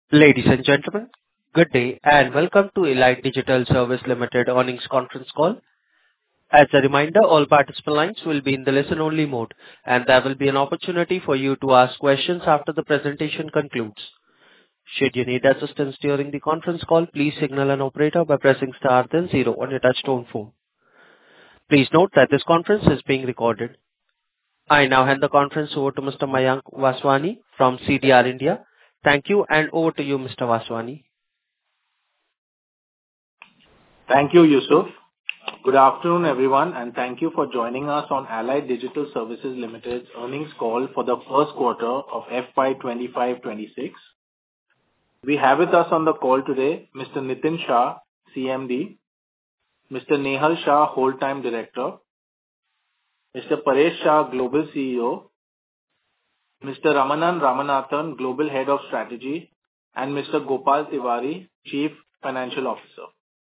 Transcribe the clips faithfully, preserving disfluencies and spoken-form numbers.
Ladies and gentlemen, good day and welcome to Elite Digital Services Limited earnings conference call. As a reminder, all participant lines will be in the listen-only mode, and there will be an opportunity for you to ask questions after the presentation concludes. Should you need assistance during the conference call, please signal an operator by pressing star then zero on your touchtone phone. Please note that this conference is being recorded. I now hand the conference over to Mister Mayank Vaswani from C D R India. Thank you, and over to you, Mister Vaswani. Thank you, Yusuf. Good afternoon, everyone, and thank you for joining us on Allied Digital Services Limited's earnings call for the first quarter of F Y twenty-five twenty-six. We have with us on the call today Mister Nitin Shah, C M D, Mister Nehal Shah, Whole-Time Director, Mister Paresh Shah, Global C E O, Mister Ramanan Ramanathan, Global Head of Strategy, and Mister Gopal Tiwari, Chief Financial Officer.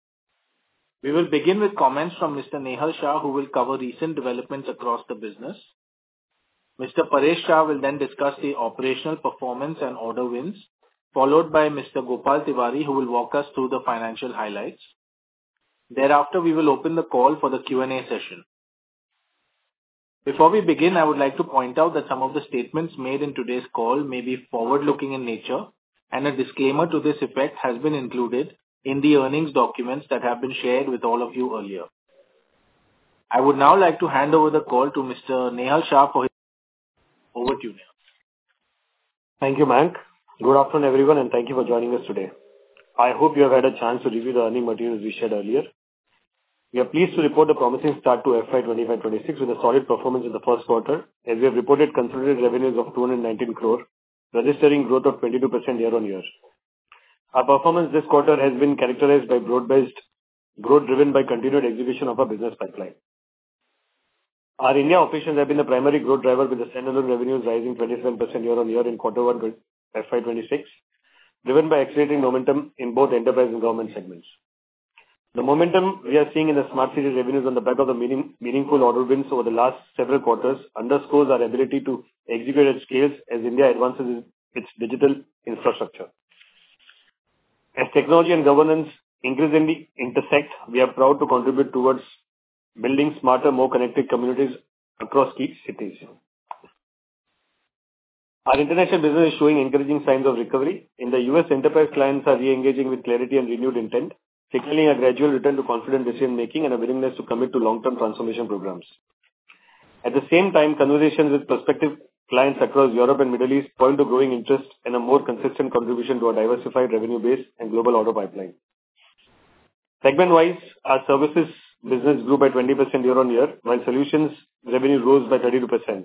We will begin with comments from Mister Nehal Shah, who will cover recent developments across the business. Mister Paresh Shah will then discuss the operational performance and order wins, followed by Mister Gopal Tiwari, who will walk us through the financial highlights. Thereafter, we will open the call for the Q and A session. Before we begin, I would like to point out that some of the statements made in today's call may be forward-looking in nature, and a disclaimer to this effect has been included in the earnings documents that have been shared with all of you earlier. I would now like to hand over the call to Mister Nehal Shah for his... Over to you, Nehal. Thank you, Mayank. Good afternoon, everyone, and thank you for joining us today. I hope you have had a chance to review the earning materials we shared earlier. We are pleased to report a promising start to F Y twenty-five twenty-six with a solid performance in the first quarter, as we have reported consolidated revenues of two hundred nineteen crore, registering growth of twenty-two percent year-on-year. Our performance this quarter has been characterized by broad-based growth driven by continued execution of our business pipeline. Our India operations have been the primary growth driver, with the standalone revenues rising twenty-seven percent year-on-year in quarter one F Y twenty-six, driven by accelerating momentum in both enterprise and government segments. The momentum we are seeing in the smart city revenues on the back of the meaning, meaningful order wins over the last several quarters underscores our ability to execute at scales as India advances its digital infrastructure. As technology and governance increasingly intersect, we are proud to contribute towards building smarter, more connected communities across key cities. Our international business is showing encouraging signs of recovery. In the U S, enterprise clients are re-engaging with clarity and renewed intent, signaling a gradual return to confident decision-making and a willingness to commit to long-term transformation programs. At the same time, conversations with prospective clients across Europe and Middle East point to growing interest and a more consistent contribution to our diversified revenue base and global order pipeline. Segment-wise, our services business grew by twenty percent year-on-year, while solutions revenue rose by thirty-two percent.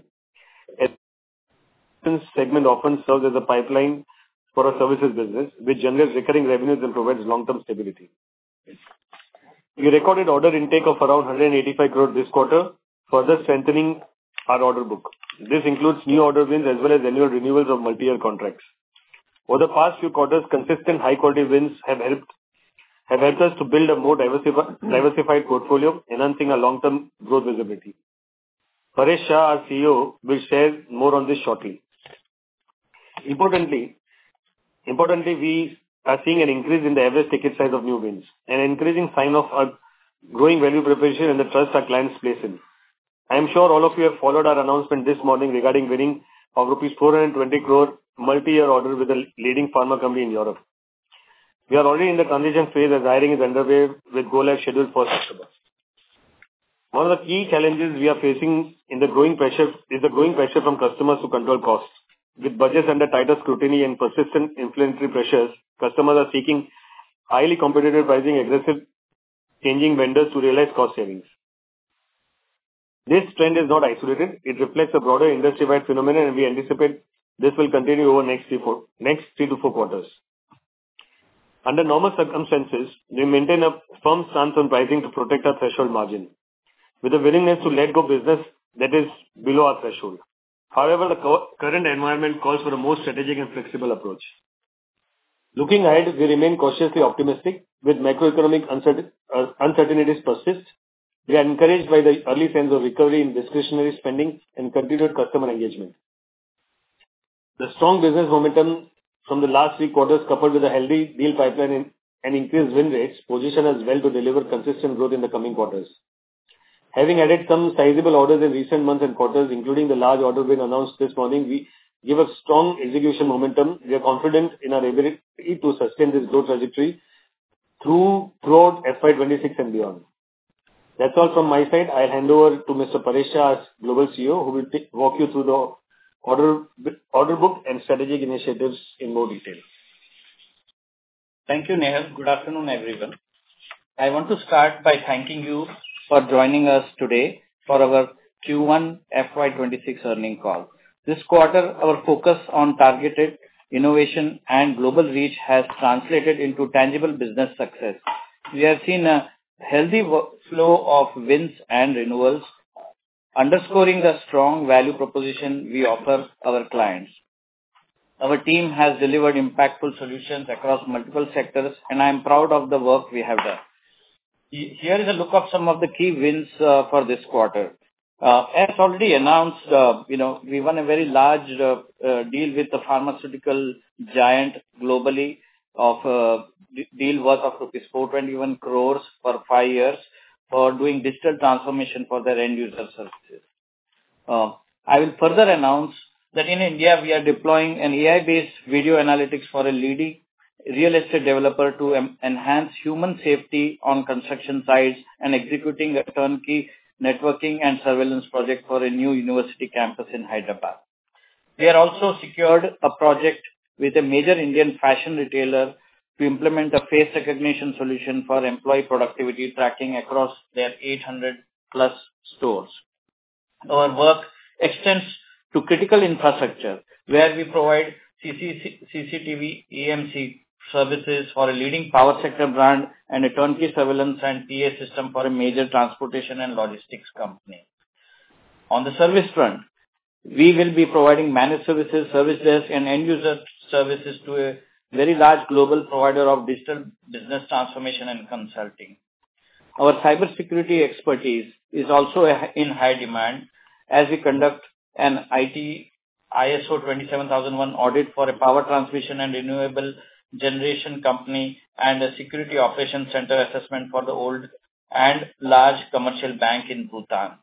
This segment often serves as a pipeline for our services business, which generates recurring revenues and provides long-term stability. We recorded order intake of around one hundred eighty-five crore this quarter, further strengthening our order book. This includes new order wins as well as annual renewals of multi-year contracts. Over the past few quarters, consistent high-quality wins have helped have helped us to build a more diversified, diversified portfolio, enhancing our long-term growth visibility. Paresh Shah, our C E O, will share more on this shortly. Importantly, importantly, we are seeing an increase in the average ticket size of new wins, an encouraging sign of our growing value proposition and the trust our clients place in. I am sure all of you have followed our announcement this morning regarding winning of rupees four hundred twenty crore multi-year order with a leading pharma company in Europe. We are already in the transition phase as hiring is underway with go-live scheduled for October. One of the key challenges we are facing in the growing pressure is the growing pressure from customers to control costs. With budgets under tighter scrutiny and persistent inflationary pressures, customers are seeking highly competitive pricing, aggressive changing vendors to realize cost savings. This trend is not isolated. It reflects a broader industry-wide phenomenon, and we anticipate this will continue over next three, four, next three to four quarters. Under normal circumstances, we maintain a firm stance on pricing to protect our threshold margin, with a willingness to let go business that is below our threshold. However, the co- current environment calls for a more strategic and flexible approach. Looking ahead, we remain cautiously optimistic. With macroeconomic uncertain, uh, uncertainties persist, we are encouraged by the early signs of recovery in discretionary spending and continued customer engagement. The strong business momentum from the last three quarters, coupled with a healthy deal pipeline and increased win rates, position us well to deliver consistent growth in the coming quarters. Having added some sizable orders in recent months and quarters, including the large order win announced this morning, we give a strong execution momentum. We are confident in our ability to sustain this growth trajectory through throughout F Y twenty-six and beyond. That's all from my side. I'll hand over to Mister Paresh Shah, our Global C E O, who will take, walk you through the order, order book and strategic initiatives in more detail. Thank you, Nehal. Good afternoon, everyone. I want to start by thanking you for joining us today for our Q one F Y twenty-six earnings call. This quarter, our focus on targeted innovation and global reach has translated into tangible business success. We have seen a healthy flow of wins and renewals, underscoring the strong value proposition we offer our clients. Our team has delivered impactful solutions across multiple sectors, and I am proud of the work we have done. Here is a look of some of the key wins uh, for this quarter. Uh, as already announced, uh, you know, we won a very large uh, uh, deal with the pharmaceutical giant globally of uh, deal worth of rupees four hundred twenty-one crores for five years for doing digital transformation for their end user services. Uh, I will further announce that in India we are deploying an A I-based video analytics for a leading real estate developer to em- enhance human safety on construction sites and executing a turnkey networking and surveillance project for a new university campus in Hyderabad. We are also secured a project with a major Indian fashion retailer to implement a face recognition solution for employee productivity tracking across their eight hundred plus stores. Our work extends to critical infrastructure, where we provide C C T V E M C services for a leading power sector brand and a turnkey surveillance and P A system for a major transportation and logistics company. On the service front, we will be providing managed services, service desk, and end-user services to a very large global provider of digital business transformation and consulting. Our cybersecurity expertise is also in high demand as we conduct an I T I S O twenty-seven thousand one audit for a power transmission and renewable generation company and a security operations center assessment for the old and large commercial bank in Bhutan.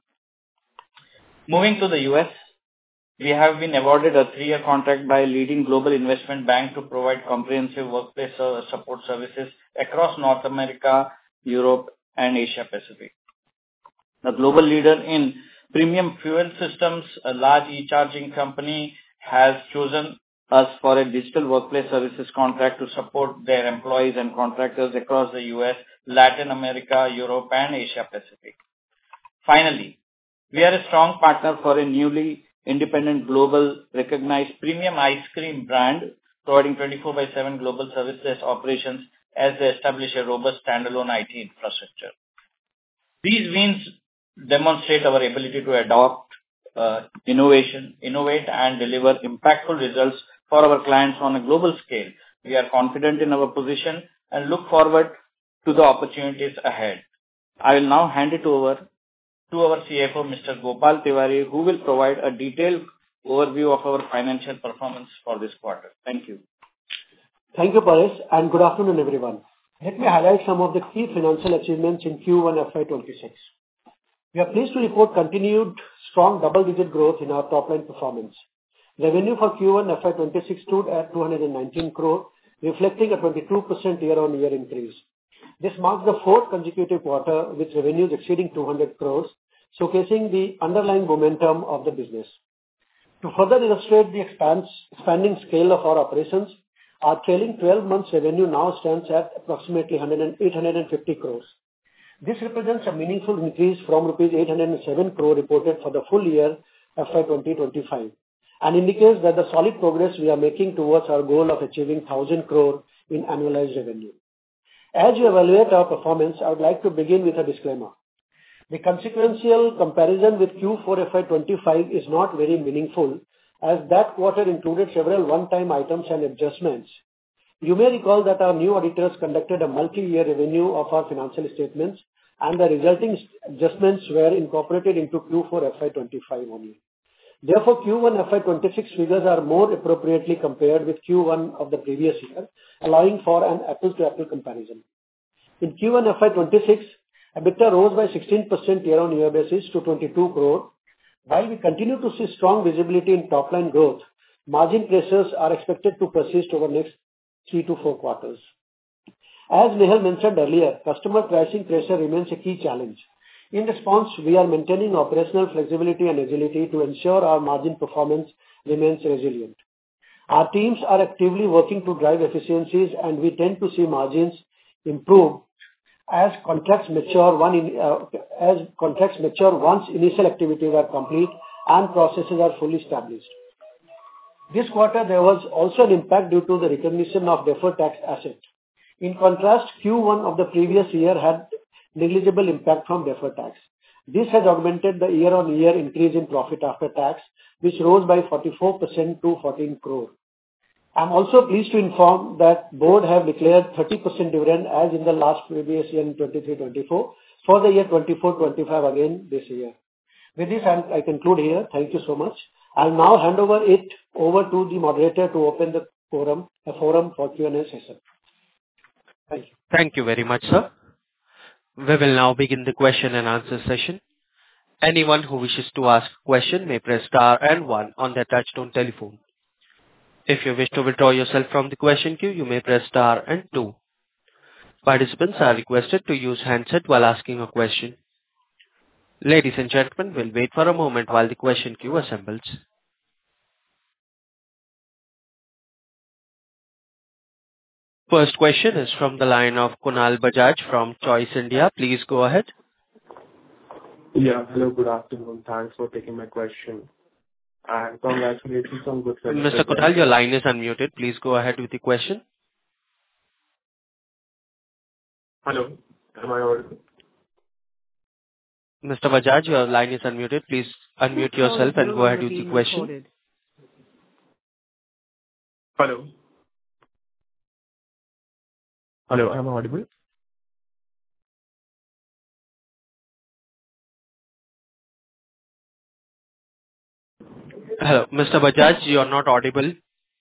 Moving to the U S, we have been awarded a three-year contract by a leading global investment bank to provide comprehensive workplace support services across North America, Europe, and Asia Pacific. The global leader in premium fuel systems, a large e-charging company, has chosen us for a digital workplace services contract to support their employees and contractors across the U S, Latin America, Europe, and Asia Pacific. Finally, we are a strong partner for a newly independent global recognized premium ice cream brand, providing twenty-four by seven global services operations as they establish a robust standalone I T infrastructure. These wins demonstrate our ability to adopt uh, innovation, innovate, and deliver impactful results for our clients on a global scale. We are confident in our position and look forward to the opportunities ahead. I will now hand it over to our C F O, Mister Gopal Tiwari, who will provide a detailed overview of our financial performance for this quarter. Thank you. Thank you, Paresh, and good afternoon, everyone. Let me highlight some of the key financial achievements in Q one F Y twenty-six. We are pleased to report continued strong double-digit growth in our top-line performance. Revenue for Q one F Y twenty-six stood at two hundred nineteen crore, reflecting a twenty-two percent year-on-year increase. This marks the fourth consecutive quarter with revenues exceeding two hundred crores, showcasing the underlying momentum of the business. To further illustrate the expands, expanding scale of our operations, our trailing twelve months revenue now stands at approximately eight hundred fifty crores. This represents a meaningful increase from rupees eight hundred seven crore reported for the full year F Y twenty twenty-five and indicates that the solid progress we are making towards our goal of achieving one thousand crore in annualized revenue. As you evaluate our performance, I would like to begin with a disclaimer. The consequential comparison with Q four F Y twenty-five is not very meaningful, as that quarter included several one-time items and adjustments. You may recall that our new auditors conducted a multi-year review of our financial statements, and the resulting adjustments were incorporated into Q four F Y twenty-five only. Therefore, Q one F Y twenty-six figures are more appropriately compared with Q one of the previous year, allowing for an apples-to-apples comparison. In Q one F Y twenty-six, EBITDA rose by sixteen percent year-on-year basis to twenty-two crore. While we continue to see strong visibility in top-line growth, margin pressures are expected to persist over the next three to four quarters. As Nehal mentioned earlier, customer pricing pressure remains a key challenge. In response, we are maintaining operational flexibility and agility to ensure our margin performance remains resilient. Our teams are actively working to drive efficiencies, and we tend to see margins improve as contracts mature one in, uh, as contracts mature once initial activities are complete and processes are fully established. This quarter, there was also an impact due to the recognition of deferred tax asset. In contrast, Q one of the previous year had negligible impact from deferred tax. This has augmented the year-on-year increase in profit after tax, which rose by forty-four percent to fourteen crore. I'm also pleased to inform that board have declared thirty percent dividend as in the last previous year in twenty-three twenty-four for the year twenty-four twenty-five again this year. With this, I conclude here. Thank you so much. I'll now hand over it over to the moderator to open the forum, a forum for Q and A session. Thank you. Thank you very much, sir. We will now begin the question and answer session. Anyone who wishes to ask a question may press star and one on their touchtone telephone. If you wish to withdraw yourself from the question queue, you may press star and two. Participants are requested to use handset while asking a question. Ladies and gentlemen, we'll wait for a moment while the question queue assembles. First question is from the line of Kunal Bajaj from Choice India. Please go ahead. Yeah. Hello, good afternoon. Thanks for taking my question. And congratulations on good results. Mister Kunal, your line is unmuted. Please go ahead with the question. Hello, am I audible? Mister Bajaj, your line is unmuted. Please unmute yourself and go ahead with the question. Hello. Hello, am I audible? Hello, Mister Bajaj, you are not audible.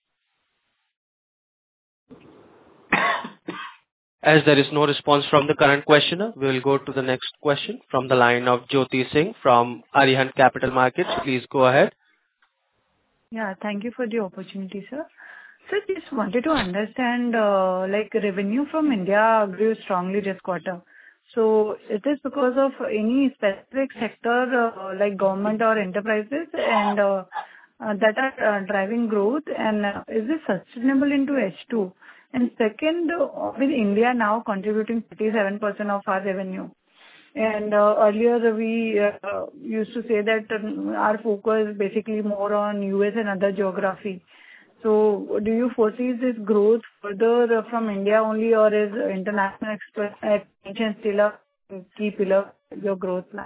As there is no response from the current questioner, we will go to the next question from the line of Jyoti Singh from Arihant Capital Markets. Please go ahead. Yeah, thank you for the opportunity, sir. So just wanted to understand, uh, like revenue from India grew strongly this quarter. So is this because of any specific sector, uh, like government or enterprises, and uh, uh, that are uh, driving growth? And uh, is this sustainable into H two? And second, uh, with India now contributing thirty-seven percent of our revenue, and uh, earlier we uh, used to say that um, our focus is basically more on U S and other geography. So do you foresee this growth further from India only, or is international expansion still a key pillar of your growth plan?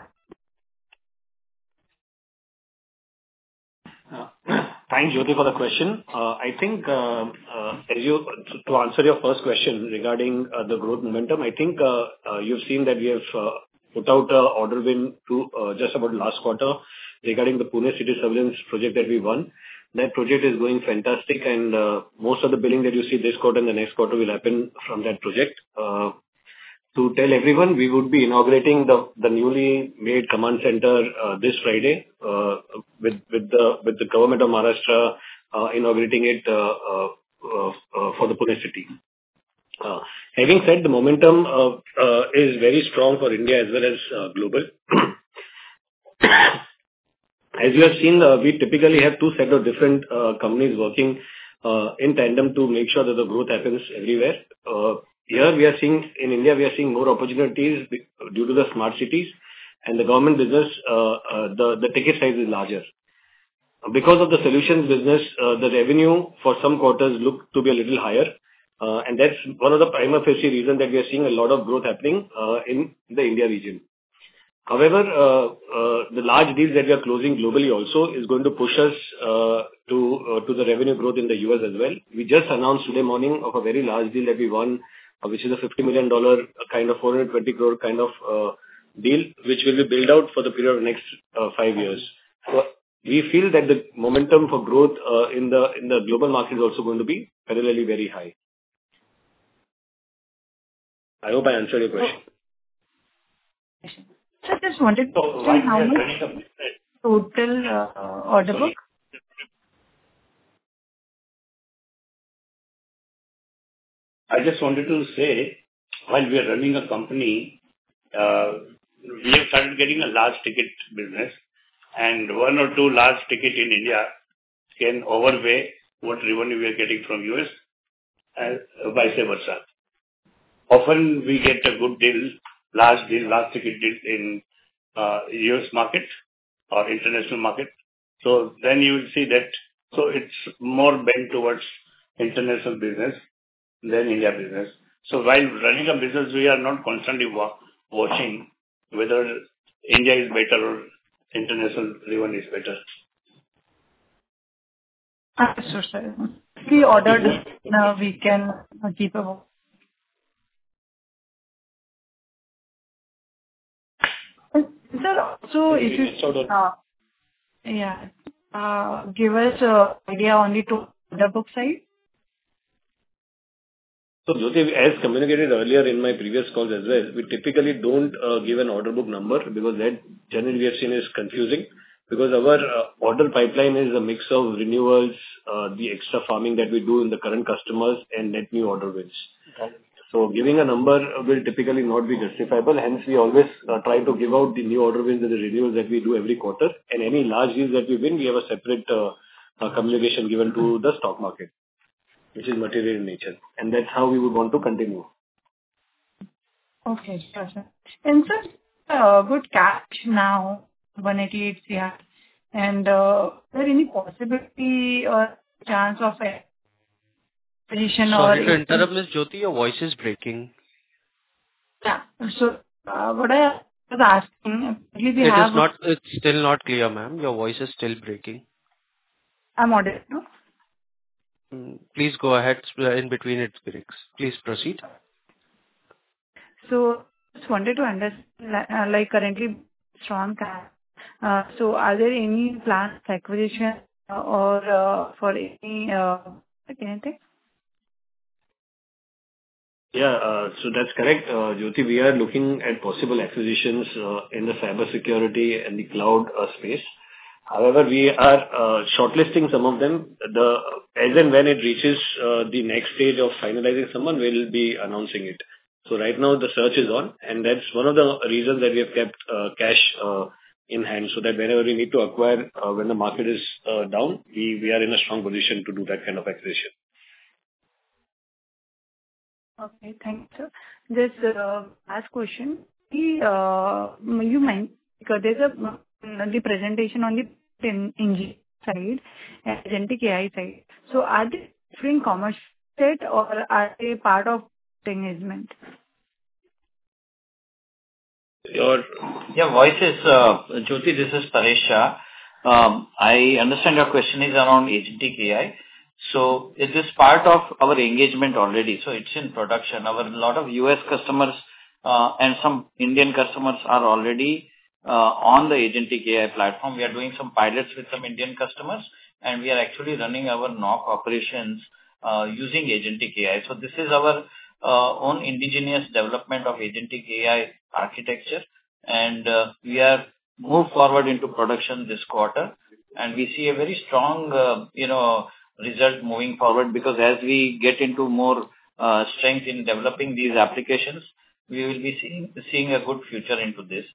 Uh, Thanks, Jyoti, for the question. Uh, I think, uh, uh, as you to answer your first question regarding uh, the growth momentum, I think uh, uh, you've seen that we have uh, put out an order win to uh, just about last quarter regarding the Pune City Surveillance project that we won. That project is going fantastic, and uh, most of the billing that you see this quarter and the next quarter will happen from that project. Uh, To tell everyone, we would be inaugurating the the newly made command center uh, this Friday uh, with with the with the government of Maharashtra uh, inaugurating it uh, uh, uh, uh, for the Pune city. Uh, Having said, the momentum uh, uh, is very strong for India as well as uh, global. As you have seen, uh, we typically have two set of different uh, companies working uh, in tandem to make sure that the growth happens everywhere. Uh, Here we are seeing, in India, we are seeing more opportunities due to the smart cities, and the government business, uh, uh, the the ticket size is larger. Because of the solutions business, uh, the revenue for some quarters look to be a little higher, uh, and that's one of the prima facie reason that we are seeing a lot of growth happening uh, in the India region. However, uh, uh, the large deals that we are closing globally also is going to push us uh, to uh, to the revenue growth in the U S as well. We just announced today morning of a very large deal that we won, uh, which is a fifty million dollars kind of four hundred twenty crore kind of uh, deal, which will be built out for the period of next uh, five years. So we feel that the momentum for growth uh, in the in the global market is also going to be parallelly very high. I hope I answered your question. So I just wanted to So, understand how while we are much running a- total uh, order book. Sorry. I just wanted to say, while we are running a company, uh, we have started getting a large ticket business, and one or two large ticket in India can overweigh what revenue we are getting from U S and vice versa. Often we get a good deal, large deal, large ticket deal in uh, U S market or international market. So then you will see that, so it's more bent towards international business than India business. So while running a business, we are not constantly wa- watching whether India is better or international revenue is better. Understood, sir. We ordered, now we can uh, keep a. Sir, so if you, Sort of. uh, yeah, uh, give us uh idea on the total order book side. So, Jyoti, as communicated earlier in my previous calls as well, we typically don't uh, give an order book number because that generally we have seen is confusing, because our uh, order pipeline is a mix of renewals, uh, the extra farming that we do in the current customers, and net new order wins. So giving a number will typically not be justifiable. Hence, we always uh, try to give out the new order wins and the renewals that we do every quarter. And any large deals that we win, we have a separate uh, uh, communication given to the stock market, which is material in nature. And that's how we would want to continue. Okay, sure, sir. And sir, uh, good cash now, one eighty-eight crore. And uh, is there any possibility or chance of a position or? Sorry to interrupt, Miss Jyoti, your voice is breaking. Yeah. So, uh, what I was asking, actually we It have. is not, it's still not clear, ma'am. Your voice is still breaking. I'm audible, no? Mm, Please go ahead. uh, In between it breaks. Please proceed. So, just wanted to understand, li- uh, like currently strong cash. Uh, so, are there any plans for acquisition uh, or uh, for any uh, anything? Yeah, uh, so that's correct. Uh, Jyoti, we are looking at possible acquisitions uh, in the cybersecurity and the cloud uh, space. However, we are uh, shortlisting some of them. The As and when it reaches uh, the next stage of finalizing someone, we'll be announcing it. So right now, the search is on, and that's one of the reasons that we have kept uh, cash uh, in hand, so that whenever we need to acquire, uh, when the market is uh, down, we we are in a strong position to do that kind of acquisition. Okay, thank you. This uh, last question. The, uh, you mentioned because there's a uh, the presentation on the en- engine side and agentic A I side. So are they different commercial set or are they part of engagement? Your Your voice is, uh, Jyoti, this is Paresh Shah. Um, I understand your question is around agentic A I. So it is part of our engagement already, so it's in production. Our lot of U S customers uh, and some Indian customers are already uh, on the agentic A I platform. We are doing some pilots with some Indian customers, and we are actually running our N O C operations uh, using agentic A I. So this is our uh, own indigenous development of agentic A I architecture, and uh, we are moved forward into production this quarter, and we see a very strong, uh, you know, result moving forward, because as we get into more uh, strength in developing these applications, we will be seeing seeing a good future into this.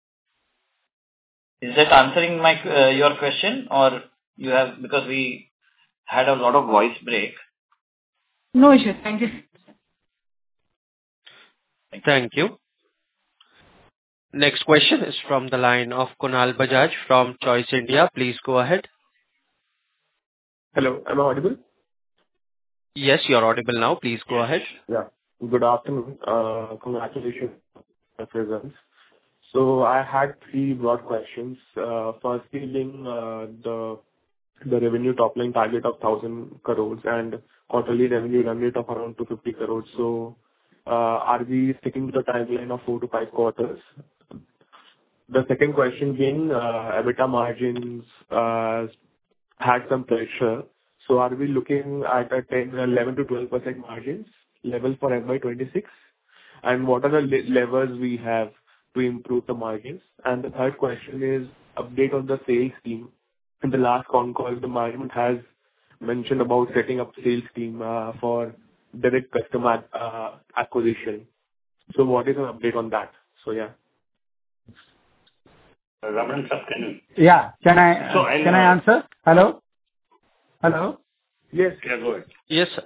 Is that answering my uh, your question, or you have, because we had a lot of voice break? No issue. Thank you. Thank you. Next question is from the line of Kunal Bajaj from Choice India. Please go ahead. Hello, am I audible? Yes, you're audible now. Please go ahead. Yeah. Good afternoon. Uh, Congratulations on the results. So I had three broad questions. Uh, Firstly, being uh, the the revenue top line target of one thousand crores and quarterly revenue run rate of around two hundred fifty crores. So, uh, are we sticking to the timeline of four to five quarters? The second question being, uh, EBITDA margins uh, had some pressure. So are we looking at a ten, eleven to twelve percent margins level for F Y twenty-six? And what are the le- levers we have to improve the margins? And the third question is update on the sales team. In the last con call, the management has mentioned about setting up sales team uh, for direct customer uh, acquisition. So what is an update on that? So yeah. Ramanan sir, can you? Yeah. Can I So uh, I'll, can I uh, answer? Hello? Hello? Yes. Yeah, go ahead. Yes, sir.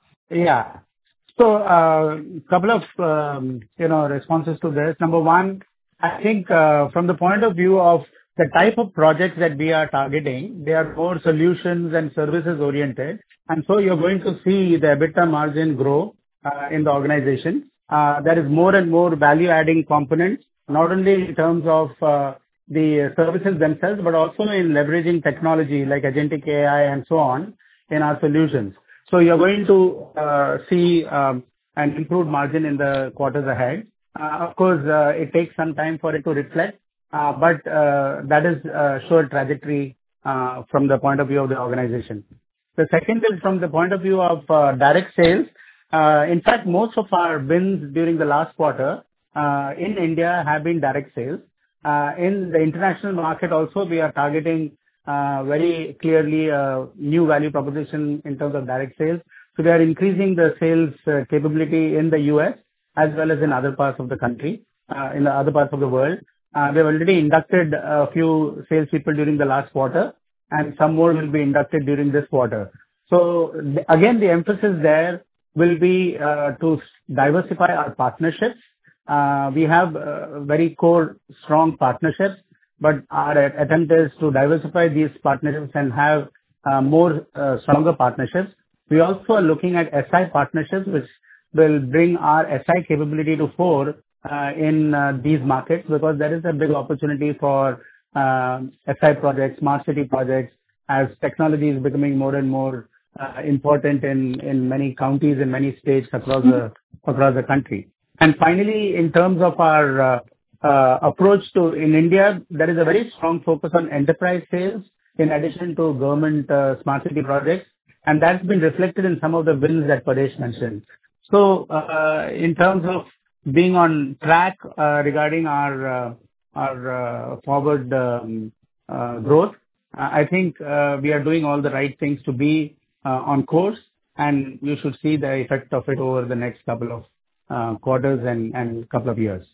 Yeah. So, uh, couple of, um, you know, responses to this. Number one, I think, uh, from the point of view of the type of projects that we are targeting, they are more solutions and services oriented. And so you're going to see the EBITDA margin grow, uh, in the organization. Uh, There is more and more value-adding components, not only in terms of, uh, the services themselves, but also in leveraging technology like agentic A I and so on in our solutions. So you're going to uh, see um, an improved margin in the quarters ahead. Uh, Of course, uh, it takes some time for it to reflect, uh, but uh, that is a sure trajectory uh, from the point of view of the organization. The second is from the point of view of uh, direct sales. Uh, In fact, most of our wins during the last quarter uh, in India have been direct sales. Uh, In the international market also, we are targeting uh, very clearly uh, new value proposition in terms of direct sales. So we are increasing the sales uh, capability in the U S as well as in other parts of the country, uh, in the other parts of the world. Uh, We have already inducted a few salespeople during the last quarter, and some more will be inducted during this quarter. So th- again, the emphasis there will be uh, to s- diversify our partnerships. Uh, We have uh, very core, strong partnerships, but our a- attempt is to diversify these partnerships and have uh, more uh, stronger partnerships. We also are looking at S I partnerships, which will bring our S I capability to fore uh, in uh, these markets, because there is a big opportunity for uh, S I projects, smart city projects, as technology is becoming more and more uh, important in in many counties, in many states across the across the country. And finally, in terms of our uh, uh, approach to in India, there is a very strong focus on enterprise sales in addition to government uh, smart city projects, and that's been reflected in some of the wins that Paresh mentioned. So, uh, in terms of being on track uh, regarding our uh, our uh, forward um, uh, growth, uh, I think uh, we are doing all the right things to be uh, on course, and you should see the effect of it over the next couple of uh, quarters and and couple of years.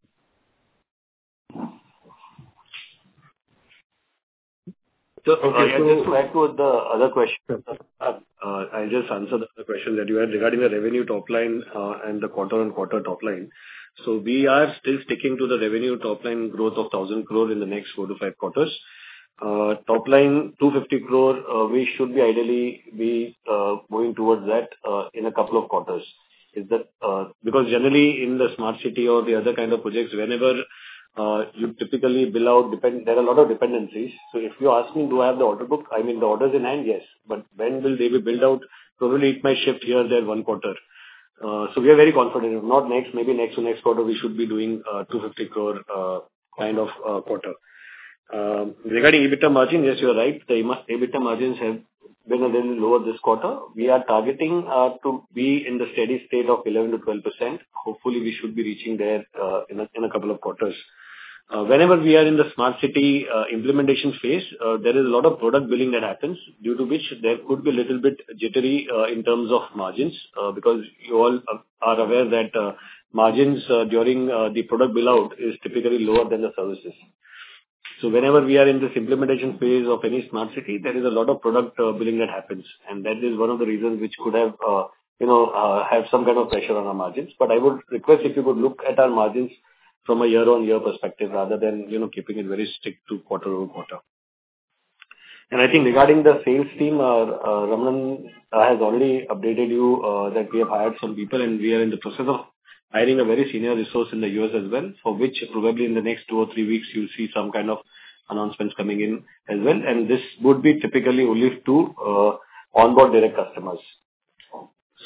So, uh, Okay, yeah, so- just to add to the other question, uh, uh, I'll just answer the other question that you had regarding the revenue top line, uh, and the quarter-on-quarter top line. So we are still sticking to the revenue top line growth of one thousand crore in the next four to five quarters. Uh, Top line, two hundred fifty crore, uh, we should be ideally be uh, moving towards that uh, in a couple of quarters. Is that uh, because generally in the smart city or the other kind of projects, whenever uh, you typically bill out, depend there are a lot of dependencies. So if you ask me, do I have the order book? I mean, the orders in hand, yes. But when will they be billed out? Probably it might shift here, there, one quarter. Uh, So we are very confident. If not next, maybe next to next quarter, we should be doing uh, two hundred fifty crore uh, kind of uh, quarter. Um, Regarding EBITDA margin, yes, you're right. The ima- EBITDA margins have been a little lower this quarter. We are targeting uh, to be in the steady state of eleven to twelve percent. Hopefully, we should be reaching there uh, in a in a couple of quarters. Uh, Whenever we are in the smart city uh, implementation phase, uh, there is a lot of product billing that happens, due to which there could be a little bit jittery uh, in terms of margins, uh, because you all uh, are aware that uh, margins uh, during uh, the product bill out is typically lower than the services. So whenever we are in this implementation phase of any smart city, there is a lot of product uh, billing that happens, and that is one of the reasons which could have, uh, you know, uh, have some kind of pressure on our margins. But I would request if you could look at our margins from a year-on-year perspective, rather than, you know, keeping it very strict to quarter-over-quarter. And I think regarding the sales team, uh, uh, Ramanan uh, has already updated you uh, that we have hired some people, and we are in the process of hiring a very senior resource in the U S as well, for which probably in the next two or three weeks you'll see some kind of announcements coming in as well. And this would be typically only to uh, onboard direct customers.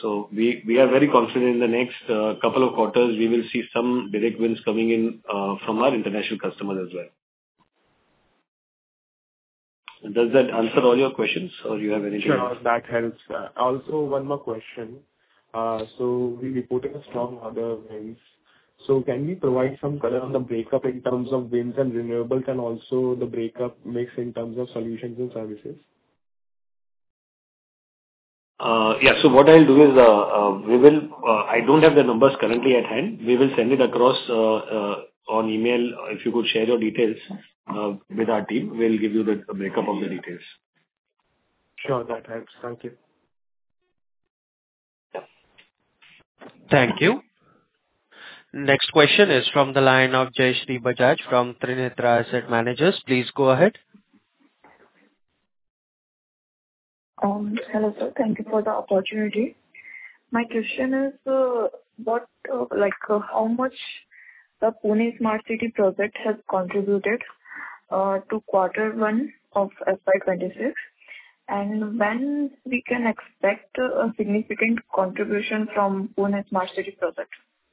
So we we are very confident in the next uh, couple of quarters, we will see some direct wins coming in uh, from our international customers as well. Does that answer all your questions, or you have anything else? Sure, that helps. Uh, Also, one more question. Uh, So we reported a strong order wins. So can we provide some color on the breakup in terms of wins and renewables, and also the breakup mix in terms of solutions and services? Uh, Yeah. So what I'll do is, uh, uh, we will, uh, I don't have the numbers currently at hand. We will send it across uh, uh, on email. If you could share your details uh, with our team, we'll give you the breakup of the details. Sure, that helps. Thank you. Thank you. Next question is from the line of Jayashree Bajaj from Trinetra Asset Managers. Please go ahead. Um, Hello, sir. Thank you for the opportunity. My question is, uh, what, uh, like, uh, how much the Pune Smart City project has contributed uh, to quarter one of F Y twenty-six, and when we can expect uh, a significant contribution from Pune Smart City project?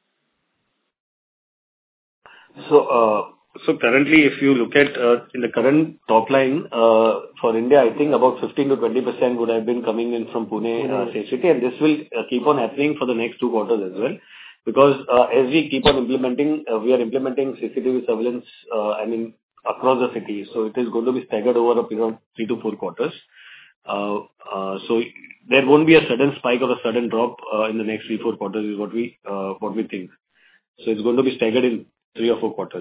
So, uh, so currently, if you look at uh, in the current top line uh, for India, I think about fifteen to twenty percent would have been coming in from Pune uh, Safe City, and this will uh, keep on happening for the next two quarters as well. Because uh, as we keep on implementing, uh, we are implementing C C T V surveillance, uh, I mean, across the city. So it is going to be staggered over a period of three to four quarters. Uh, uh, so there won't be a sudden spike or a sudden drop uh, in the next three, four quarters is what we uh, what we think. So it's going to be staggered in three or four quarters.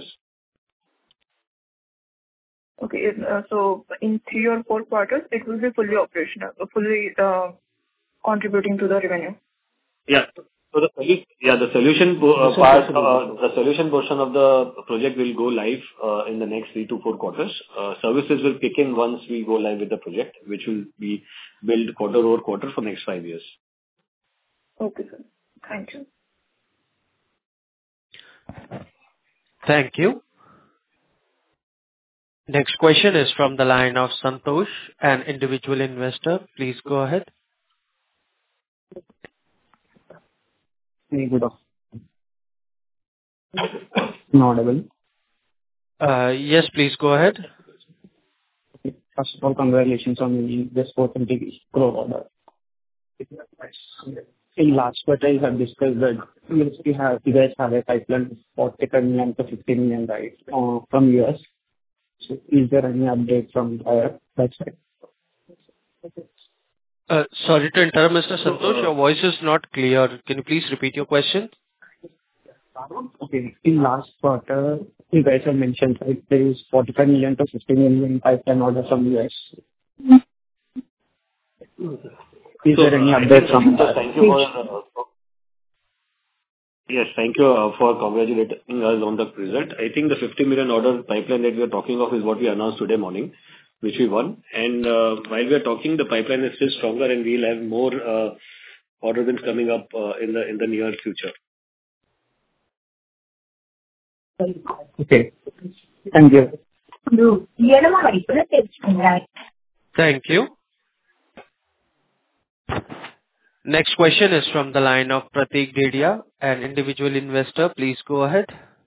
Okay. uh, So in three or four quarters, it will be fully operational, uh, fully uh, contributing to the revenue. Yeah. So the solu- yeah, the solution po- uh, part, uh, the solution portion of the project will go live uh, in the next three to four quarters. Uh, Services will kick in once we go live with the project, which will be billed quarter over quarter for next five years. Okay, sir. Thank you. Thank you. Next question is from the line of Santosh, an individual investor. Please go ahead. Hey, good afternoon. Am I audible? Uh, Yes, please go ahead. First of all, congratulations on this four hundred twenty crore order. In last quarter, you have discussed that you you have, you guys have a pipeline of forty-five million to fifty million, right, uh, from U S. So is there any update from uh, that side? Uh, Sorry to interrupt, Mister Santosh. Your voice is not clear. Can you please repeat your question? Okay. In last quarter, you guys have mentioned, right, there is forty-five million to fifty million pipeline order from U S. Is So, there any uh, update from that? Thank you for, uh, yes, thank you uh, for congratulating us on the result. I think the fifty million order pipeline that we are talking of is what we announced today morning, which we won. And uh, while we are talking, the pipeline is still stronger, and we'll have more uh, order wins coming up uh, in the in the near future. Okay. Thank you. Thank you. Next question is from the line of Pratik Dedia, an individual investor. Please go ahead.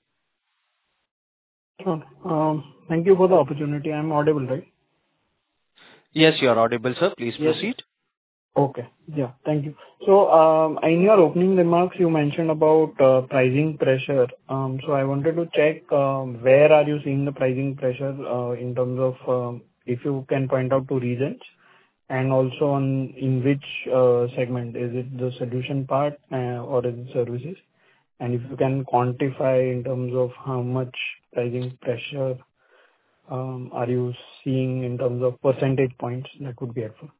Sure. Um, Thank you for the opportunity. I'm audible, right? Yes, you are audible, sir. Please Yes. proceed. Okay. Yeah. Thank you. So, um, in your opening remarks, you mentioned about uh, pricing pressure. Um, So I wanted to check um, where are you seeing the pricing pressure uh, in terms of um, if you can point out two regions, and also on in which uh, segment. Is it the solution part uh, or is it services? And if you can quantify in terms of how much pricing pressure um, are you seeing in terms of percentage points, that would be helpful.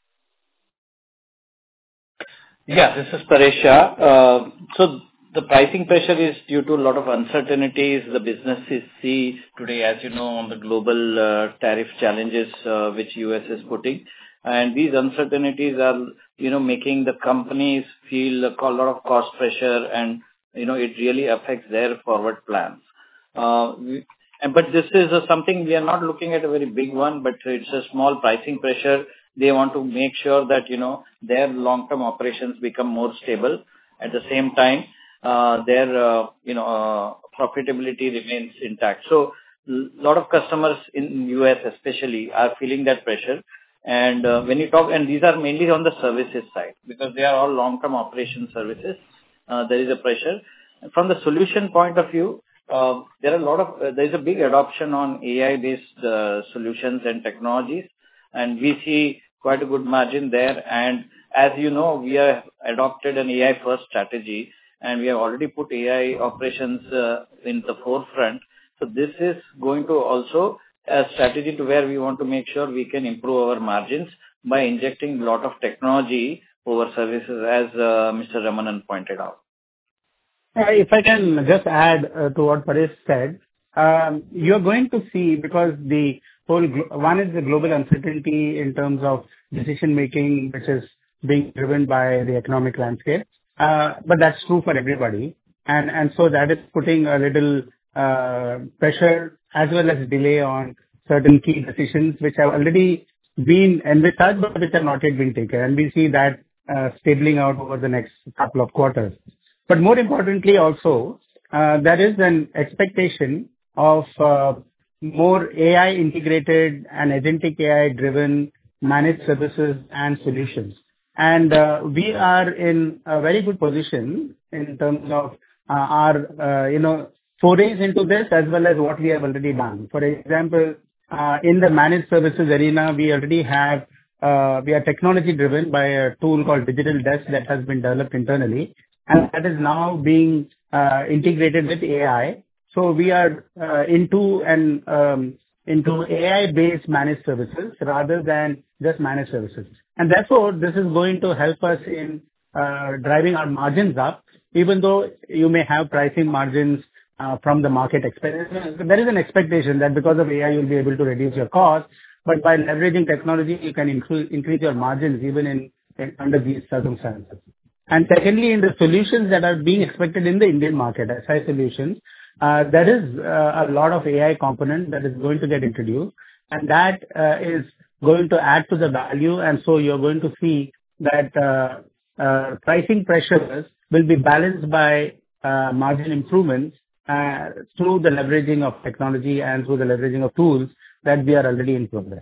Yeah, this is Paresh Shah. Uh, So the pricing pressure is due to a lot of uncertainties the businesses see today, as you know, on the global uh, tariff challenges uh, which U S is putting. And these uncertainties are, you know, making the companies feel a co- lot of cost pressure, and, you know, it really affects their forward plans. Uh, we- and- But this is uh, something we are not looking at a very big one, but it's a small pricing pressure they want to make sure that, you know, their long-term operations become more stable. At the same time, uh, their, uh, you know, uh, profitability remains intact. So, a lot of customers in U S especially are feeling that pressure. And uh, when you talk, and these are mainly on the services side, because they are all long-term operation services, uh, there is a pressure. From the solution point of view, uh, there are a lot of, uh, there is a big adoption on A I-based uh, solutions and technologies, and we see quite a good margin there. And as you know, we have adopted an A I-first strategy, and we have already put A I operations uh, in the forefront. So this is going to also a strategy to where we want to make sure we can improve our margins by injecting a lot of technology over services, as uh, Mister Ramanan pointed out. Uh, If I can just add uh, to what Paresh said, um, you're going to see, because the whole glo- one is the global uncertainty in terms of decision making, which is being driven by the economic landscape. Uh, but that's true for everybody, and and so that is putting a little uh, pressure as well as delay on certain key decisions which have already been envisaged but which have not yet been taken, and we see that uh, stabling out over the next couple of quarters. But more importantly also, uh, there is an expectation of uh, more A I integrated and agentic A I driven managed services and solutions. And uh, we are in a very good position in terms of uh, our, uh, you know, forays into this as well as what we have already done. For example, uh, in the managed services arena, we already have, uh, we are technology driven by a tool called Digital Desk that has been developed internally, and that is now being uh, integrated with A I. So we are uh, into an um, into A I-based managed services rather than just managed services. And therefore, this is going to help us in uh, driving our margins up, even though you may have pricing margins uh, from the market expectation. There is an expectation that because of A I, you'll be able to reduce your cost, but by leveraging technology, you can increase, increase your margins even in, in under these circumstances. And secondly, in the solutions that are being expected in the Indian market, S I solutions, uh, there is uh, a lot of A I component that is going to get introduced, and that uh, is going to add to the value. And so you're going to see that uh, uh, pricing pressures will be balanced by uh, margin improvements uh, through the leveraging of technology and through the leveraging of tools that we are already in progress.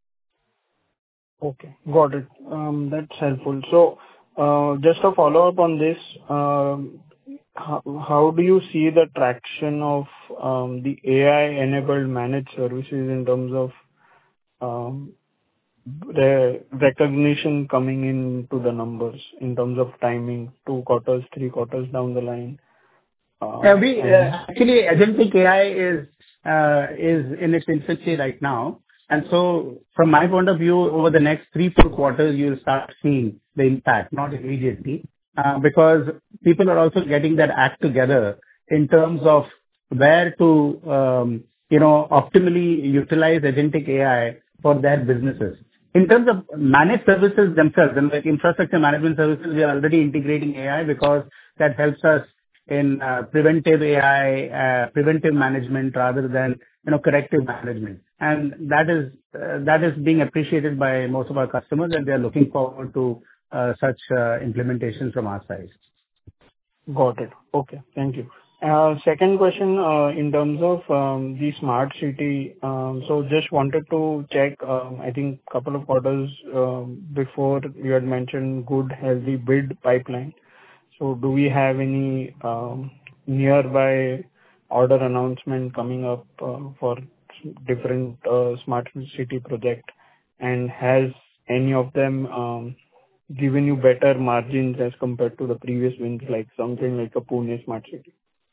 Okay, got it. Um, That's helpful. So, uh, just a follow-up on this, um, how how do you see the traction of um, the A I-enabled managed services in terms of um, the recognition coming into the numbers, in terms of timing, two quarters, three quarters down the line? Uh, Yeah, we uh, and- actually, agentic A I is uh, is in its infancy right now. And so from my point of view, over the next three, four quarters, you'll start seeing the impact, not immediately, uh, because people are also getting that act together in terms of where to, um, you know, optimally utilize agentic A I for their businesses. In terms of managed services themselves, and like infrastructure management services, we are already integrating A I because that helps us in uh, preventive A I, uh, preventive management rather than, you know, corrective management. And that is uh, that is being appreciated by most of our customers, and they are looking forward to uh, such uh, implementation from our side. Got it. Okay, thank you. Uh, Second question, uh, in terms of um, the smart city, um, so just wanted to check, um, I think couple of quarters um, before you had mentioned good, healthy bid pipeline. So do we have any um, nearby order announcement coming up uh, for different uh, smart city project? And has any of them um, given you better margins as compared to the previous wins, like something like a Pune smart city?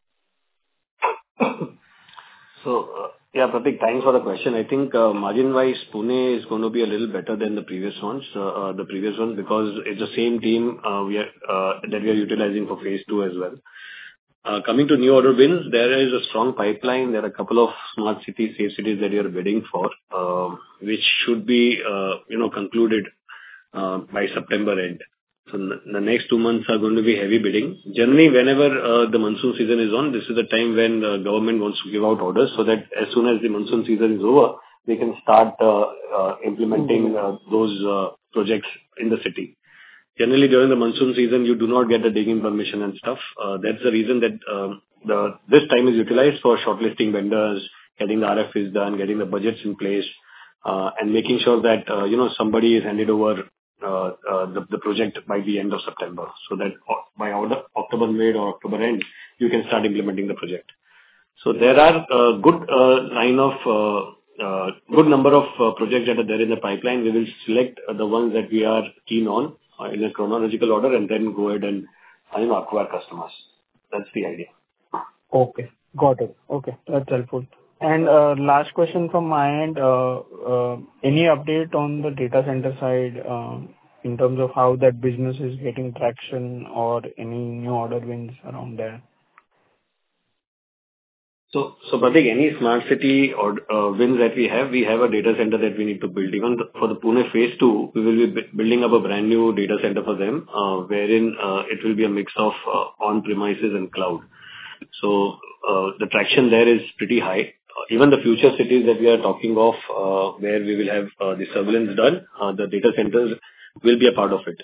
So, uh, yeah, Pratik, thanks for the question. I think, uh, margin-wise, Pune is going to be a little better than the previous ones, uh, uh, the previous ones, because it's the same team, uh, we are, uh, that we are utilizing for phase two as well. Uh, Coming to new order wins, there is a strong pipeline. There are a couple of smart cities, safe cities that we are bidding for, uh, which should be, uh, you know, concluded, uh, by September end. So n- the next two months are going to be heavy bidding. Generally, whenever uh, the monsoon season is on, this is the time when the government wants to give out orders, so that as soon as the monsoon season is over, we can start uh, uh, implementing uh, those uh, projects in the city. Generally, during the monsoon season, you do not get the digging permission and stuff. Uh, That's the reason that um, the this time is utilized for shortlisting vendors, getting the R F Is done, getting the budgets in place, uh, and making sure that, uh, you know, somebody is handed over uh, uh, the the project by the end of September, so that o- by Oct- October mid or October end, you can start implementing the project. So there are uh, good uh, line of uh, uh, good number of uh, projects that are there in the pipeline. We will select uh, the ones that we are keen on uh, in a chronological order, and then go ahead and, uh, you know, acquire customers. That's the idea. Okay. Got it. Okay. That's helpful. And uh, last question from my end, uh, uh, any update on the data center side uh, in terms of how that business is getting traction or any new order wins around there? So, so Pratik, any smart city or uh, wins that we have, we have a data center that we need to build. Even th- for the Pune phase two, we will be bu- building up a brand new data center for them, uh, wherein uh, it will be a mix of uh, on-premises and cloud. So, uh, the traction there is pretty high. Uh, Even the future cities that we are talking of, uh, where we will have uh, the surveillance done, uh, the data centers will be a part of it.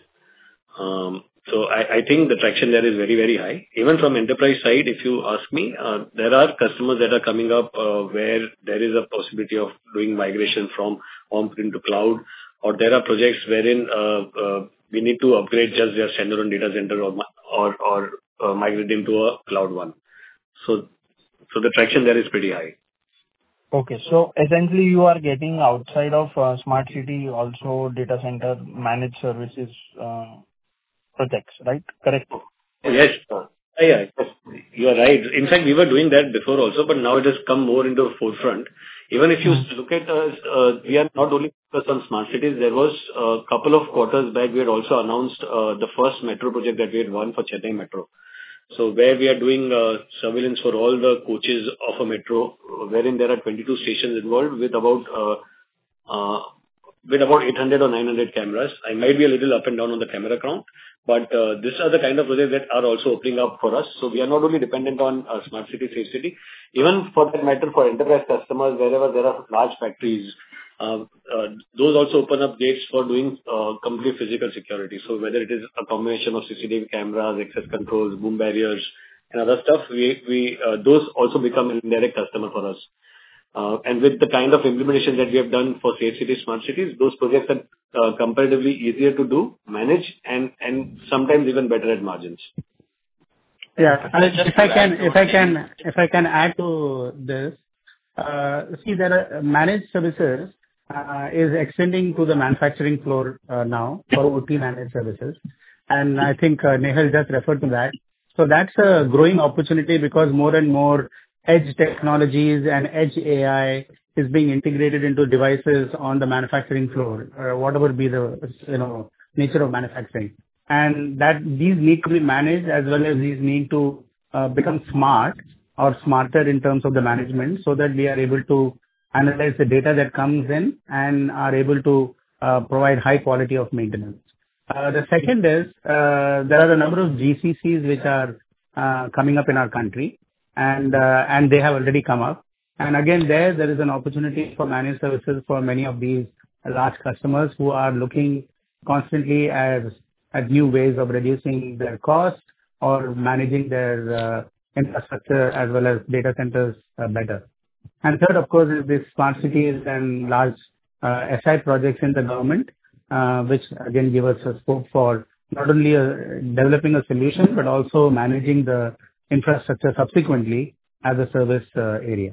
Um, So I I think the traction there is very, very high. Even from enterprise side, if you ask me, uh, there are customers that are coming up, uh, where there is a possibility of doing migration from on-prem to cloud, or there are projects wherein uh, uh, we need to upgrade just their standalone data center or mi- or or uh, migrate into a cloud one. So so the traction there is pretty high. Okay. So essentially, you are getting outside of uh, smart city also data center managed services uh, projects, right? Correct? Yes. uh, Yeah, yes, you are right. In fact, we were doing that before also, but now it has come more into the forefront. Even if you Hmm. look at us, uh, we are not only focused on smart cities. There was a couple of quarters back, we had also announced uh, the first metro project that we had won for Chennai Metro. So where we are doing uh, surveillance for all the coaches of a metro, wherein there are twenty-two stations involved with about uh, uh, with about eight hundred or nine hundred cameras. I might be a little up and down on the camera count, but uh, these are the kind of projects that are also opening up for us. So we are not only dependent on uh, smart city, safe city, even for that matter, for enterprise customers, wherever there are large factories, uh, uh, those also open up gates for doing uh, complete physical security. So whether it is a combination of C C T V cameras, access controls, boom barriers, and other stuff, we we uh, those also become an indirect customer for us. Uh, And with the kind of implementation that we have done for safe cities, smart cities, those projects are uh, comparatively easier to do, manage, and and sometimes even better at margins. Yeah. Uh, I- Just If to I can add if to I it, can, if I can add to this, uh, see, there are managed services uh, is extending to the manufacturing floor uh, now for O T managed services. And I think uh, Nehal just referred to that. So that's a growing opportunity because more and more edge technologies and edge A I is being integrated into devices on the manufacturing floor, uh, whatever be the, you know, nature of manufacturing. And that these need to be managed as well as these need to uh, become smart or smarter in terms of the management so that we are able to analyze the data that comes in and are able to uh, provide high quality of maintenance. Uh, The second is, uh, there are a number of G C Cs which are uh, coming up in our country, and uh, and they have already come up. And again, there there is an opportunity for managed services for many of these large customers who are looking constantly as at new ways of reducing their cost or managing their uh, infrastructure as well as data centers uh, better. And third, of course, is these smart cities and large uh, S I projects in the government, uh, which again give us a scope for not only uh, developing a solution, but also managing the infrastructure subsequently as a service uh, area.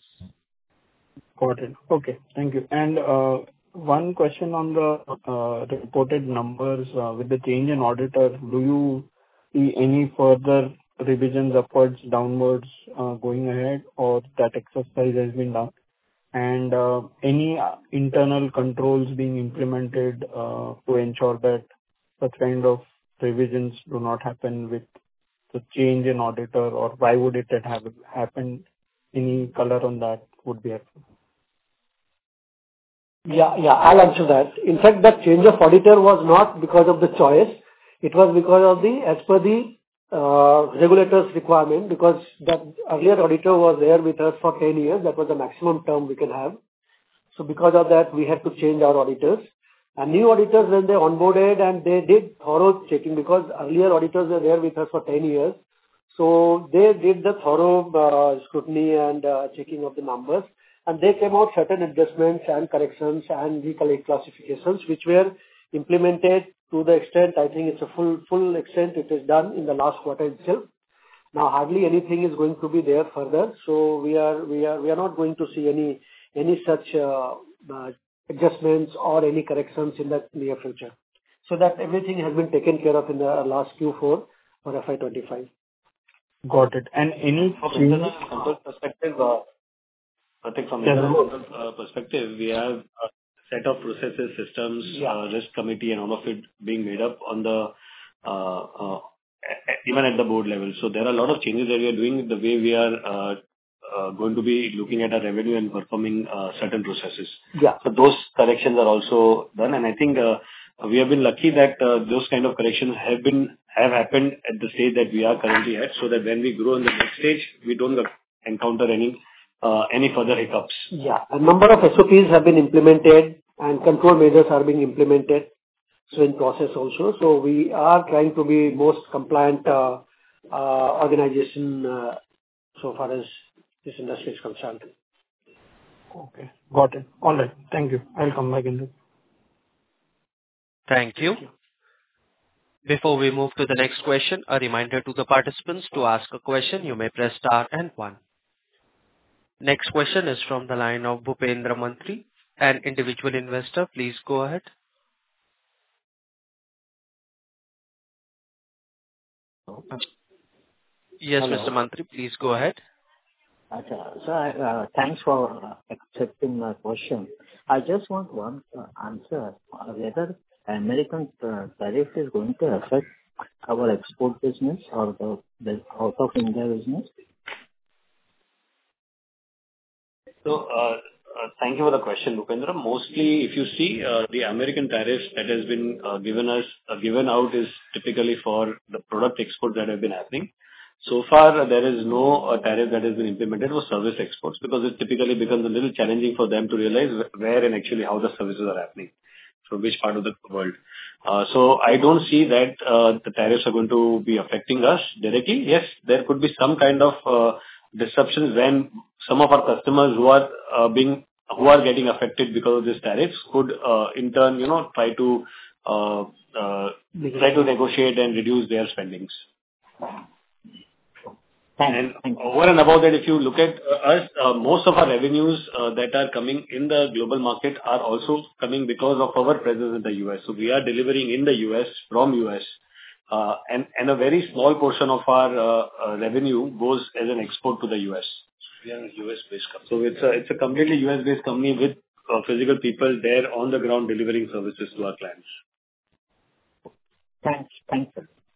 Got it. Okay. Thank you. And uh, one question on the uh, reported numbers uh, with the change in auditor, do you see any further revisions upwards, downwards uh, going ahead, or that exercise has been done? And uh, any uh, internal controls being implemented uh, to ensure that such kind of revisions do not happen with the change in auditor, or why would it have happened? Any color on that would be helpful. Yeah, yeah, I'll answer that. In fact, that change of auditor was not because of the choice. It was because of the, as per the uh, regulator's requirement, because the earlier auditor was there with us for ten years. That was the maximum term we can have. So because of that, we had to change our auditors. And new auditors, when they onboarded and they did thorough checking, because earlier auditors were there with us for ten years. So they did the thorough uh, scrutiny and uh, checking of the numbers. And they came out certain adjustments and corrections and reclassifications, which were implemented to the extent, I think it's a full full extent it is done in the last quarter itself. Now hardly anything is going to be there further, so we are we are we are not going to see any any such uh, uh, adjustments or any corrections in the near future. So that everything has been taken care of in the last Q four for F Y twenty-five. Got it. And any From change? internal control perspective, uh, I think from internal control uh, perspective, we have a set of processes, systems, Yeah. uh, risk committee, and all of it being made up on the uh, uh, e- e- even at the board level. So there are a lot of changes that we are doing the way we are uh, uh, going to be looking at our revenue and performing uh, certain processes. Yeah. So those corrections are also done, and I think uh, we have been lucky that uh, those kind of corrections have been have happened at the stage that we are currently at, so that when we grow in the next stage, we don't encounter any uh, any further hiccups. Yeah. A number of S O Ps have been implemented and control measures are being implemented, so in process also. So we are trying to be most compliant uh, uh, organization uh, so far as this industry is concerned. Okay. Got it. All right. Thank you. I'll come back in the... Thank you. Before we move to the next question, a reminder to the participants to ask a question. You may press star and one. Next question is from the line of Bhupendra Mantri, an individual investor. Please go ahead. Yes, Hello. Mister Mantri, please go ahead. Acha, so, uh, thanks for uh, accepting my question. I just want one uh, answer uh, whether American uh, tariff is going to affect our export business or the, the out of India business. So, uh, uh, thank you for the question, Bhupendra. Mostly, if you see, uh, the American tariffs that has been uh, given us, uh, given out is typically for the product exports that have been happening. So far, uh, there is no uh, tariff that has been implemented for service exports, because it typically becomes a little challenging for them to realize wh- where and actually how the services are happening, from which part of the world. Uh, So I don't see that uh, the tariffs are going to be affecting us directly. Yes, there could be some kind of uh, disruptions when some of our customers who are uh, being who are getting affected because of these tariffs could uh, in turn, you know, try to uh, uh, try to negotiate and reduce their spendings. And over and above that, if you look at uh, us, uh, most of our revenues uh, that are coming in the global market are also coming because of our presence in the U S. So we are delivering in the U S, from U S, uh, and and a very small portion of our uh, uh, revenue goes as an export to the U S. We are a U S-based company. So it's a it's a completely U S-based company with uh, physical people there on the ground delivering services to our clients. Thanks. Thanks.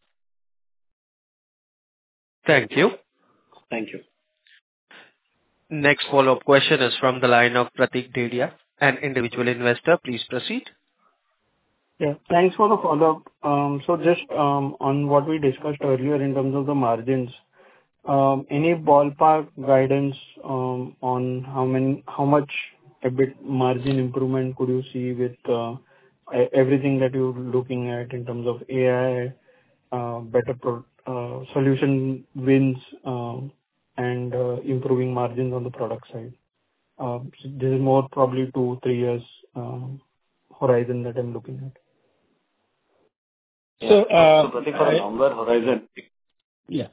Thank you. Thank you. Next follow-up question is from the line of Pratik Dedia, an individual investor. Please proceed. Yeah, thanks for the follow-up. Um, So just um, on what we discussed earlier in terms of the margins, um, any ballpark guidance um, on how many, how much a bit margin improvement could you see with uh, e- everything that you're looking at in terms of A I, uh, better pro- uh, solution wins, um, and uh, improving margins on the product side? Um, so This is more probably two, three years um, horizon that I'm looking at. Yeah. So, uh, So Pratik, for a I- longer horizon. Yeah.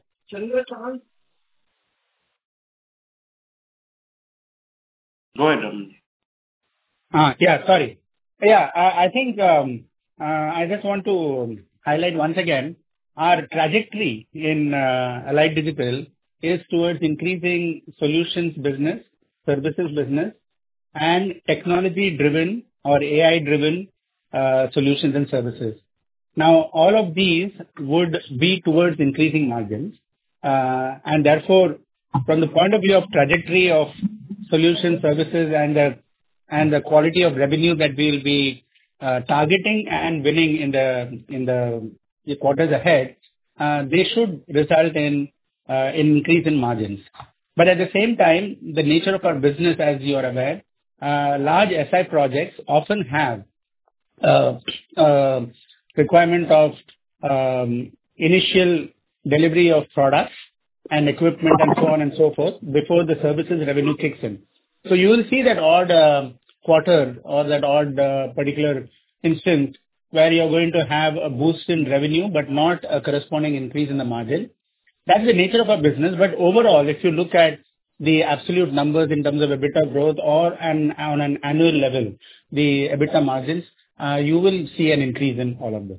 Go ahead, Raman. Ah, Yeah, sorry. Yeah, I I think um, uh, I just want to highlight once again, our trajectory in uh, Allied Digital is towards increasing solutions business, services business, and technology-driven or A I-driven uh, solutions and services. Now, all of these would be towards increasing margins. Uh, and therefore, from the point of view of trajectory of solution services and the and the quality of revenue that we will be uh, targeting and winning in the in the the quarters ahead, uh, they should result in uh, in increase in margins. But at the same time, the nature of our business, as you are aware, uh, large S I projects often have uh, uh, requirement of um, initial delivery of products and equipment and so on and so forth before the services revenue kicks in. So you will see that odd uh, quarter or that odd uh, particular instance where you're going to have a boost in revenue but not a corresponding increase in the margin. That's the nature of our business. But overall, if you look at the absolute numbers in terms of EBITDA growth or an, on an annual level, the EBITDA margins, uh, you will see an increase in all of them.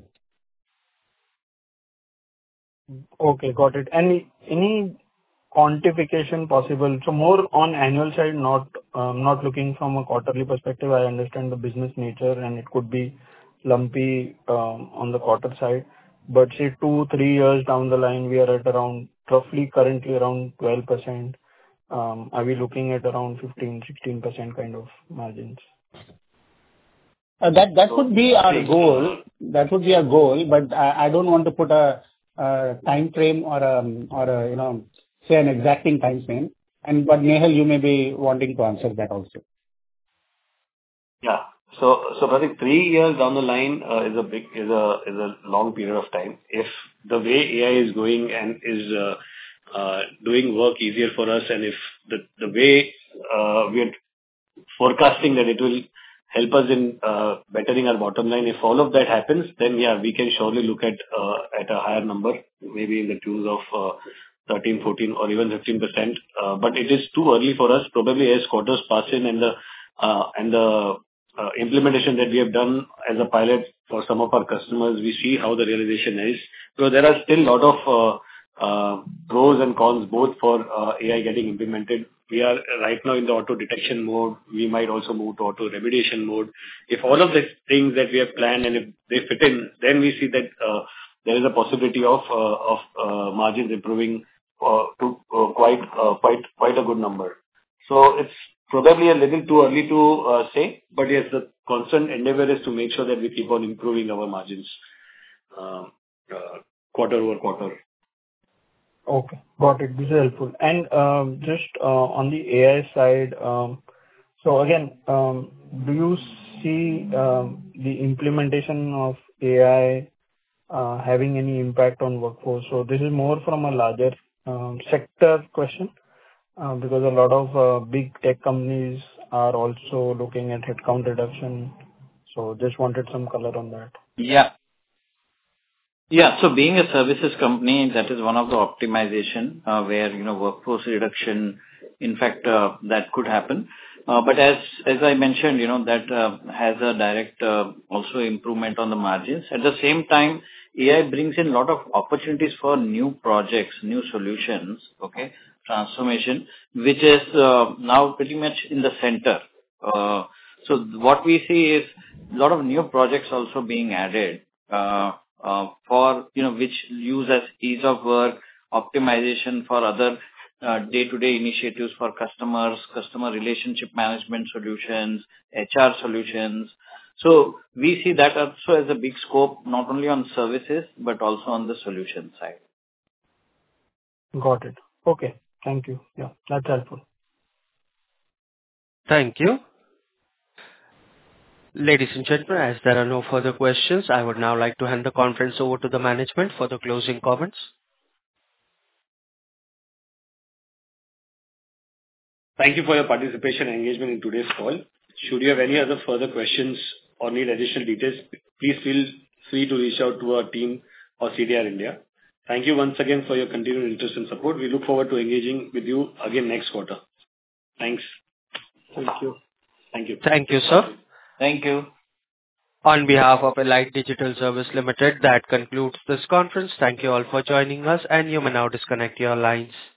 Okay, got it. Any any quantification possible? So more on annual side, not um, not looking from a quarterly perspective. I understand the business nature, and it could be lumpy um, on the quarter side. But say two, three years down the line, we are at around roughly currently around twelve percent. Um, Are we looking at around fifteen, sixteen percent kind of margins? Uh, That that would be our goal. That would be our goal, but I I don't want to put a a time frame or a, or a, you know, say an exacting time frame. And but Nehal, you may be wanting to answer that also. Yeah. So, so Pratik, three years down the line uh, is a big, is a is a long period of time. If the way A I is going and is uh, uh, doing work easier for us, and if the the way uh, we are forecasting that it will help us in uh, bettering our bottom line, if all of that happens, then yeah, we can surely look at uh, at a higher number, maybe in the tunes of uh, thirteen, fourteen, or even fifteen percent. Uh, but it is too early for us. Probably as quarters pass in and the uh, and the uh, implementation that we have done as a pilot for some of our customers, we see how the realization is. So there are still a lot of uh, uh, pros and cons both for uh, A I getting implemented. We are right now in the auto detection mode. We might also move to auto remediation mode. If all of the things that we have planned and if they fit in, then we see that uh, there is a possibility of uh, of uh, margins improving uh, to uh, quite uh, quite quite a good number. So it's probably a little too early to uh, say, but yes, the constant endeavor is to make sure that we keep on improving our margins uh, uh, quarter over quarter. Okay, got it. This is helpful. And um, just uh, on the A I side, um, so again, um, do you see um, the implementation of A I uh, having any impact on workforce? So this is more from a larger um, sector question, uh, because a lot of uh, big tech companies are also looking at headcount reduction. So just wanted some color on that. Yeah. Yeah. So being a services company, that is one of the optimization uh, where, you know, workforce reduction, in fact, uh, that could happen. Uh, But as as I mentioned, you know, that uh, has a direct uh, also improvement on the margins. At the same time, A I brings in a lot of opportunities for new projects, new solutions, okay, transformation, which is uh, now pretty much in the center. Uh, So what we see is a lot of new projects also being added uh, uh, for, you know, which use as ease of work, optimization for other uh, day-to-day initiatives for customers, customer relationship management solutions, H R solutions. So we see that also as a big scope, not only on services, but also on the solution side. Got it. Okay. Thank you. Yeah, that's helpful. Thank you. Ladies and gentlemen, as there are no further questions, I would now like to hand the conference over to the management for the closing comments. Thank you for your participation and engagement in today's call. Should you have any other further questions or need additional details, please feel free to reach out to our team or C D R India. Thank you once again for your continued interest and support. We look forward to engaging with you again next quarter. Thanks. Thank you. Thank you. Thank you, sir. Thank you. On behalf of Elite Digital Service Limited, that concludes this conference. Thank you all for joining us, and you may now disconnect your lines.